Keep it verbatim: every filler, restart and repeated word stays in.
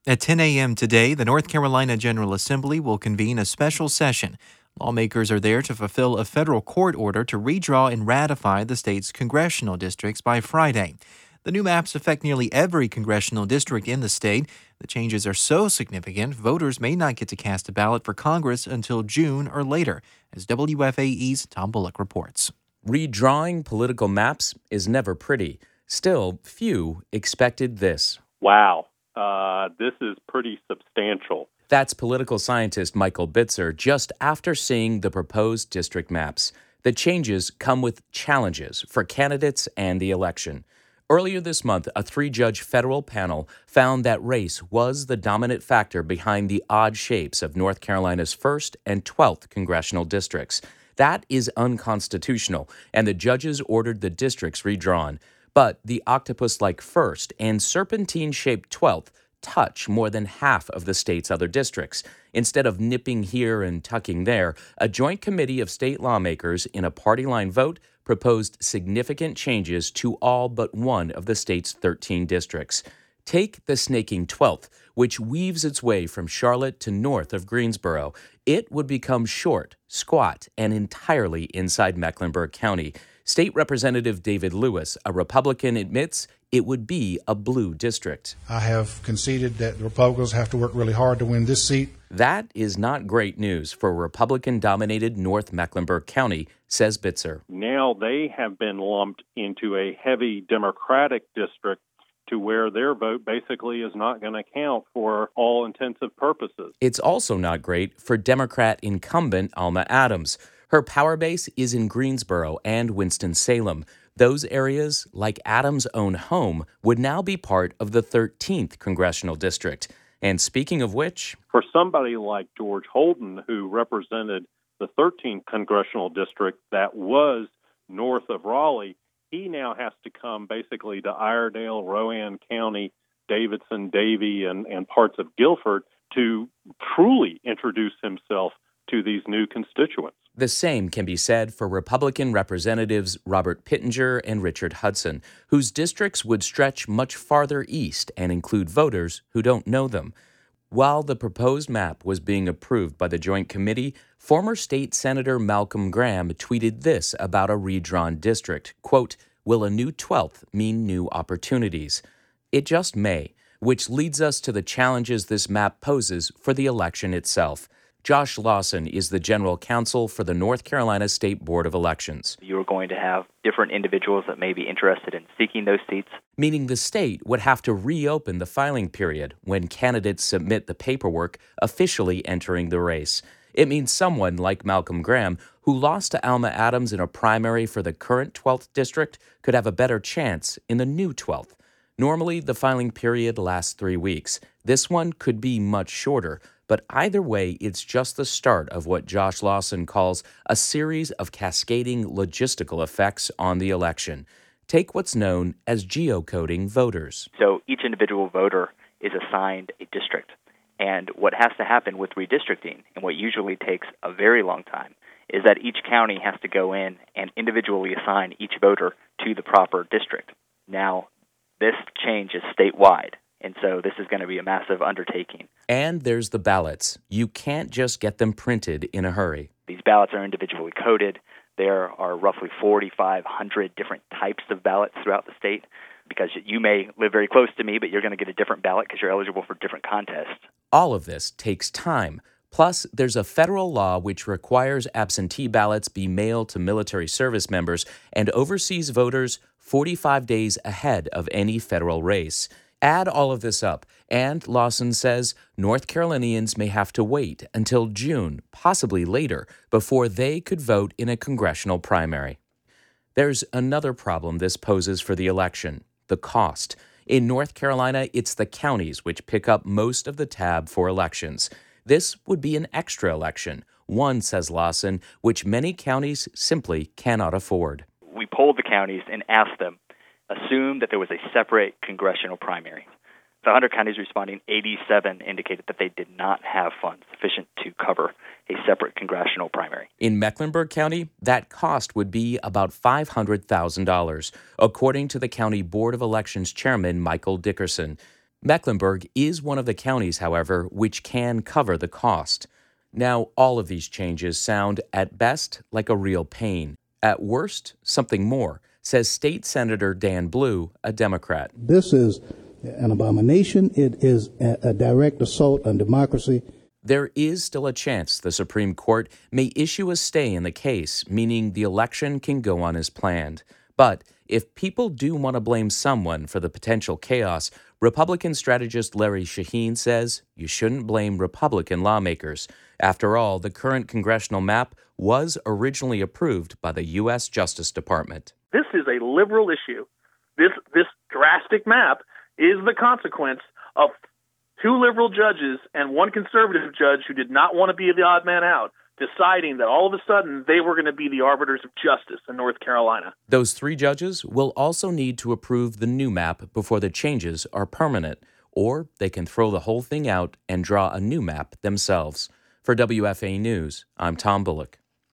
At ten a.m. today, the North Carolina General Assembly will convene a special session. Lawmakers are there to fulfill a federal court order to redraw and ratify the state's congressional districts by Friday. The new maps affect nearly every congressional district in the state. The changes are so significant, voters may not get to cast a ballot for Congress until June or later, as W F A E's Tom Bullock reports. Redrawing political maps is never pretty. Still, few expected this. Wow, uh, this is pretty substantial. That's political scientist Michael Bitzer just after seeing the proposed district maps. The changes come with challenges for candidates and the election. Earlier this month, a three-judge federal panel found that race was the dominant factor behind the odd shapes of North Carolina's first and twelfth congressional districts. That is unconstitutional, and the judges ordered the districts redrawn. But the octopus-like first and serpentine-shaped twelfth touch more than half of the state's other districts. Instead of nipping here and tucking there, a joint committee of state lawmakers in a party-line vote proposed significant changes to all but one of the state's thirteen districts. Take the snaking twelfth, which weaves its way from Charlotte to north of Greensboro. It would become short, squat, and entirely inside Mecklenburg County. State Representative David Lewis, a Republican, admits it would be a blue district. I have conceded that the Republicans have to work really hard to win this seat. That is not great news for Republican-dominated North Mecklenburg County, says Bitzer. Now they have been lumped into a heavy Democratic district to where their vote basically is not going to count for all intensive purposes. It's also not great for Democrat incumbent Alma Adams. Her power base is in Greensboro and Winston-Salem. Those areas, like Adams' own home, would now be part of the thirteenth congressional district. And speaking of which, for somebody like George Holden, who represented the thirteenth congressional district that was north of Raleigh, he now has to come basically to Iredell, Rowan County, Davidson, Davie, and, and parts of Guilford to truly introduce himself to these new constituents. The same can be said for Republican Representatives Robert Pittenger and Richard Hudson, whose districts would stretch much farther east and include voters who don't know them. While the proposed map was being approved by the Joint Committee, former State Senator Malcolm Graham tweeted this about a redrawn district, quote, "Will a new twelfth mean new opportunities?" It just may, which leads us to the challenges this map poses for the election itself. Josh Lawson is the general counsel for the North Carolina State Board of Elections. You're going to have different individuals that may be interested in seeking those seats. Meaning the state would have to reopen the filing period when candidates submit the paperwork officially entering the race. It means someone like Malcolm Graham, who lost to Alma Adams in a primary for the current twelfth district, could have a better chance in the new twelfth. Normally, the filing period lasts three weeks. This one could be much shorter. But either way, it's just the start of what Josh Lawson calls a series of cascading logistical effects on the election. Take what's known as geocoding voters. So each individual voter is assigned a district. And what has to happen with redistricting, and what usually takes a very long time, is that each county has to go in and individually assign each voter to the proper district. Now, this change is statewide. And so this is going to be a massive undertaking. And there's the ballots. You can't just get them printed in a hurry. These ballots are individually coded. There are roughly forty-five hundred different types of ballots throughout the state, because you may live very close to me, but you're going to get a different ballot because you're eligible for different contests. All of this takes time. Plus, there's a federal law which requires absentee ballots be mailed to military service members and overseas voters forty-five days ahead of any federal race. Add all of this up, and Lawson says North Carolinians may have to wait until June, possibly later, before they could vote in a congressional primary. There's another problem this poses for the election: the cost. In North Carolina, it's the counties which pick up most of the tab for elections. This would be an extra election, one, says Lawson, which many counties simply cannot afford. We polled the counties and asked them, assume that there was a separate congressional primary. The one hundred counties responding, eighty-seven indicated that they did not have funds sufficient to cover a separate congressional primary. In Mecklenburg County, that cost would be about five hundred thousand dollars, according to the County Board of Elections Chairman Michael Dickerson. Mecklenburg is one of the counties, however, which can cover the cost. Now, all of these changes sound, at best, like a real pain. At worst, something more, says State Senator Dan Blue, a Democrat. This is an abomination. It is a, a direct assault on democracy. There is still a chance the Supreme Court may issue a stay in the case, meaning the election can go on as planned. But if people do want to blame someone for the potential chaos, Republican strategist Larry Shaheen says you shouldn't blame Republican lawmakers. After all, the current congressional map was originally approved by the U S Justice Department. This is a liberal issue. This this drastic map is the consequence of two liberal judges and one conservative judge who did not want to be the odd man out, deciding that all of a sudden they were going to be the arbiters of justice in North Carolina. Those three judges will also need to approve the new map before the changes are permanent, or they can throw the whole thing out and draw a new map themselves. For W F A News, I'm Tom Bullock.